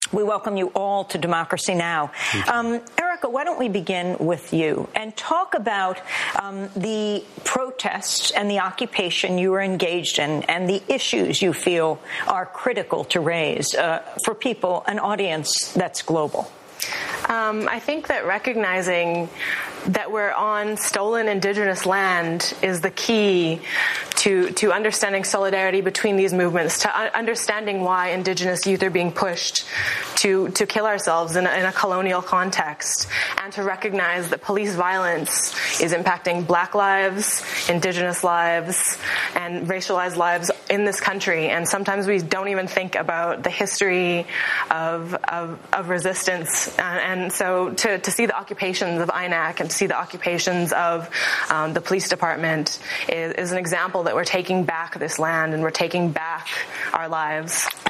We welcome you all to Democracy Now! Erica, why don't we begin with you and talk about the protests and the occupation you were engaged in and the issues you feel are critical to raise for people, an audience that's global. I think that recognizing that we're on stolen indigenous land is the key to understanding solidarity between these movements, to understanding why indigenous youth are being pushed to kill ourselves in a colonial context, and to recognize that police violence is impacting Black lives, indigenous lives, and racialized lives in this country. And sometimes we don't even think about the history of resistance. And so to see the occupations of INAC and to see the occupations of the police department is an example that we're taking back this land and we're taking back our lives.